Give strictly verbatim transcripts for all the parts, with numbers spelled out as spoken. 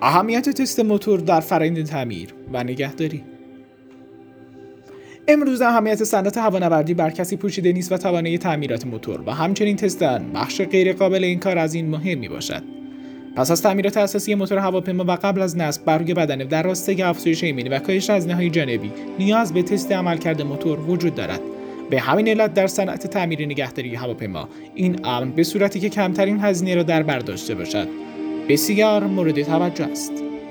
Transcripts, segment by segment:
اهمیت تست موتور در فرآیند تعمیر و نگهداری. امروز اهمیت صنعت هوانوردی بر کسی پوشیده نیست و توانایی تعمیرات موتور و همچنین تست آن بخش غیر قابل انکار از این مهم می باشد. پس از تعمیرات اساسی موتور هواپیما و قبل از نصب بر روی بدنه در راستای افزایش ایمنی و کاهش هزینه‌های جانبی نیاز به تست عملکرد موتور وجود دارد. به همین علت در صنعت تعمیر نگهداری هواپیما این امر به صورتی که کمترین هزینه را در بر داشته باشد بسیار مورد توجه است.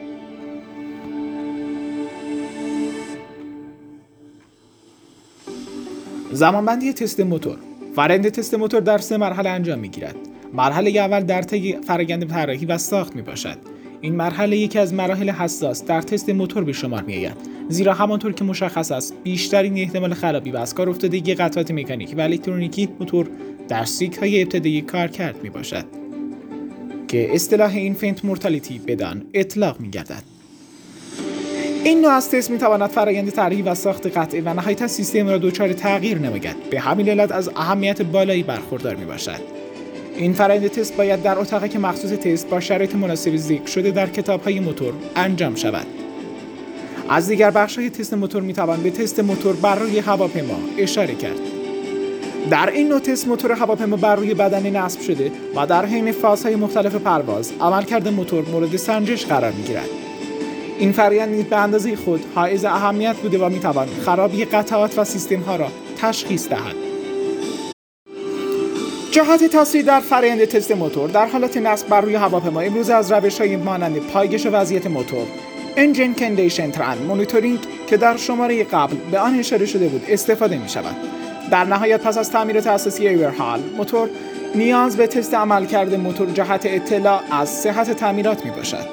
زمانبندی تست موتور. فرآیند تست موتور در سه مرحله انجام می‌گیرد. مرحله اول در طی فرآیند طراحی و ساخت میباشد. این مرحله یکی از مراحل حساس در تست موتور به شمار میآید، زیرا همانطور که مشخص است بیشترین احتمال خرابی و از کار افتادگی قطعات مکانیکی و الکترونیکی موتور در سیکل‌های ابتدایی کارکرد میباشد که اصطلاح اینفنت مورتالیتی بدان اطلاق میگردد. این نوع از تست میتواند فرآیند طراحی و ساخت قطعه و نهایتا سیستم را دچار تغییر نماید. به همین علت از اهمیت بالایی برخوردار میباشد. این فرآیند تست باید در اتاقی مخصوص تست با شرایط مناسب ذکر شده در کتاب‌های موتور انجام شود. از دیگر بخش‌های تست موتور میتوان به تست موتور بر روی هواپیما اشاره کرد. در این نوع تست موتور هواپیما بر روی بدنه نصب شده و در حین فازهای مختلف پرواز عملکرد موتور مورد سنجش قرار می‌گیرد. این فرآیند نیز به اندازه خود حائز اهمیت بوده و میتوان خرابی قطعات و سیستم‌ها را تشخیص دهد. جهات تاثیر در فرآیند تست موتور در حالت نصب بر روی هواپیما امروز از روش‌های مانند پایگش وضعیت موتور، انجین کندیشن ترند مونیتورینگ که در شماره قبل به آن اشاره شده بود استفاده می‌شود. در نهایت پس از تعمیرات اساسی اوورهال موتور نیاز به تست عملکرد موتور جهت اطلاع از صحت تعمیرات میباشد.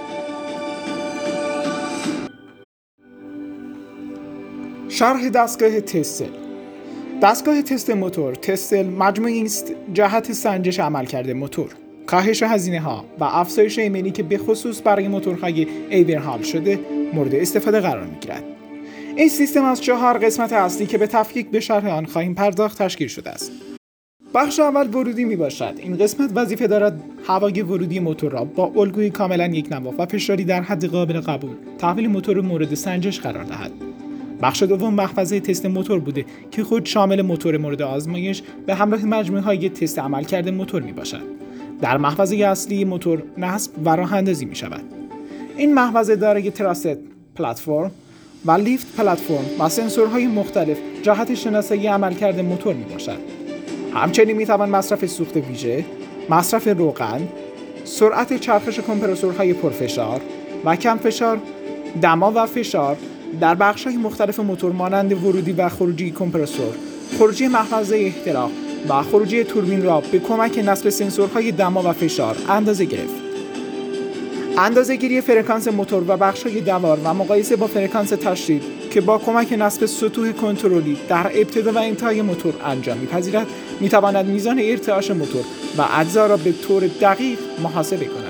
شرح دستگاه تست. دستگاه تست موتور تستل مجموعی است جهت سنجش عملکرد موتور، کاهش هزینه‌ها و افزایش ایمنی که به خصوص برای موتورهای اوورهال شده مورد استفاده قرار می‌گیرد. این سیستم از چهار قسمت اصلی که به تفکیک به شرح آن خواهیم پرداخت تشکیل شده است. بخش اول ورودی میباشد. این قسمت وظیفه دارد هوای ورودی موتور را با الگوی کاملا یکنواخت و فشاری در حد قابل قبول تحویل موتور مورد سنجش قرار دهد. بخش دوم محفظه تست موتور بوده که خود شامل موتور مورد آزمایش به همراه مجموعه‌های تست عملکرد موتور میباشد. در محفظه اصلی موتور نصب و راه اندازی میشود. این محفظه دارای تراست پلتفرم و لیفت پلتفرم و سنسورهای مختلف جهت شناسایی عملکرد موتور میباشد. همچنین میتوان مصرف سوخت ویژه، مصرف روغن، سرعت چرخش کمپرسورهای پرفشار و کم فشار، دما و فشار در بخش‌های مختلف موتور مانند ورودی و خروجی کمپرسور، خروجی محفظه احتراق و خروجی توربین را به کمک نصب سنسورهای دما و فشار اندازه گرفت. اندازه‌گیری فرکانس موتور و بخش‌های دوار و مقایسه با فرکانس تشدید که با کمک نصب سطوح کنترلی در ابتدا و انتهای موتور انجام می‌پذیرد، می‌تواند میزان ارتعاش موتور و اجزا را به طور دقیق محاسبه کند.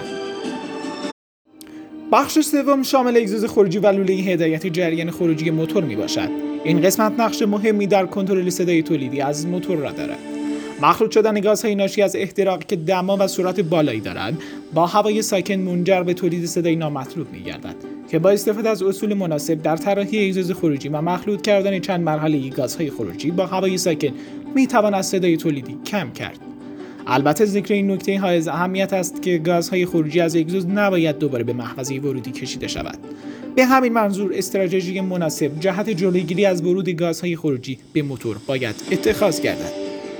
بخش سوم شامل اگزوز خروجی و لوله هدایت جریان خروجی موتور میباشد. این قسمت نقش مهمی در کنترل صدای تولیدی از موتور را دارد. مخلوط شدن گازهای ناشی از احتراق که دما و سرعت بالایی دارند با هوای ساکن منجر به تولید صدای نامطلوب میگردد که با استفاده از اصول مناسب در طراحی اگزوز خروجی و مخلوط کردن چند مرحله گازهای خروجی با هوای ساکن میتوان از صدای تولیدی کم کرد. البته ذکر این نکته حائز اهمیت است که گازهای خروجی از اگزوز نباید دوباره به محفظه ورودی کشیده شود. به همین منظور استراتژی مناسب جهت جلوگیری از ورود گازهای خروجی به موتور باید اتخاذ گردد.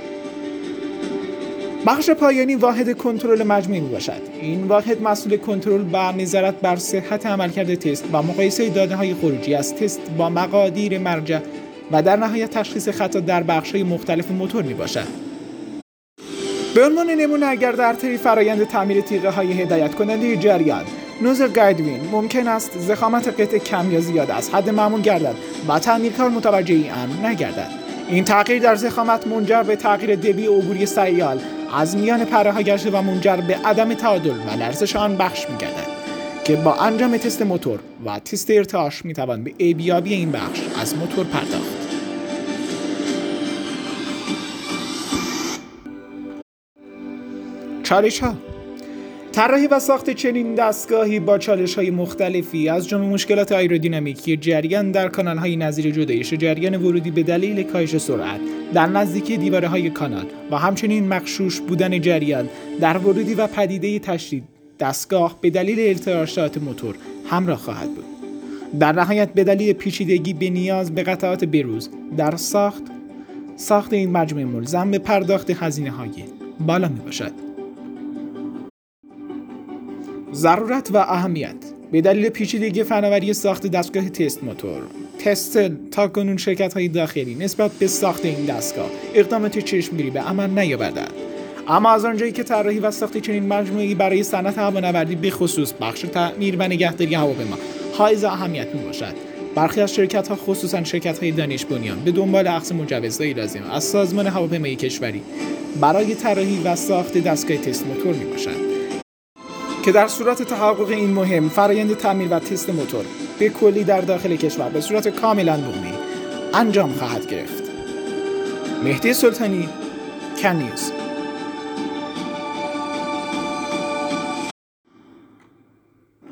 بخش پایانی واحد کنترل مجموعی میباشد. این واحد مسئول کنترل و نظارت بر صحت عملکرد تست و مقایسه داده‌های خروجی از تست با مقادیر مرجع و در نهایت تشخیص خطا در بخش‌های مختلف موتور میباشد. به عنوان نمونه اگر در طی فرآیند تعمیر تیغه‌های هدایت کننده جریان نوزل گایدوین ممکن است ضخامت قطعه کم یا زیاد از حد معمول گردد و تعمیرکار متوجه این امر نگردد. این تغییر در ضخامت منجر به تغییر دبی عبوری سیال از میان پره‌ها گشته و منجر به عدم تعادل و لرزش آن بخش می‌گردد که با انجام تست موتور و تست ارتعاش می‌توان به عیبیابی این بخش از موتور پرداخت. چالش‌ها. طراحی و ساخت چنین دستگاهی با چالش‌های مختلفی از جمله مشکلات آیرودینامیکی جریان در کانال‌های نظیر جدایش جریان ورودی به دلیل کاهش سرعت در نزدیکی دیواره‌های کانال و همچنین مغشوش بودن جریان در ورودی و پدیده تشدید دستگاه به دلیل ارتعاشات موتور همراه خواهد بود. در نهایت به دلیل پیچیدگی به نیاز به قطعات بروز در ساخت ساخت این مجموعه ملزم به پرداخت هزینه‌های بالا میباشد. ضرورت و اهمیت: به دلیل پیچیدگی فناوری ساخت دستگاه تست موتور، تستل تاکنون شرکت‌های داخلی نسبت به ساخت این دستگاه اقدامات چشمگیری به عمل نیاوردند. اما از آنجایی که طراحی و ساخت چنین مجموعه‌ای برای صنعت هوانوردی به خصوص بخش تعمیر و نگهداری هواپیما حائز اهمیت میباشد، برخی از شرکت‌ها خصوصاً شرکت‌های دانش بنیان به دنبال اخذ مجوزهای لازم از سازمان هواپیمایی کشوری برای طراحی و ساخت دستگاه تست موتور میباشند که در صورت تحقق این مهم فرآیند تعمیر و تست موتور به کلی در داخل کشور به صورت کاملا بومی انجام خواهد گرفت. مهدی سلطانی، کن نیوز.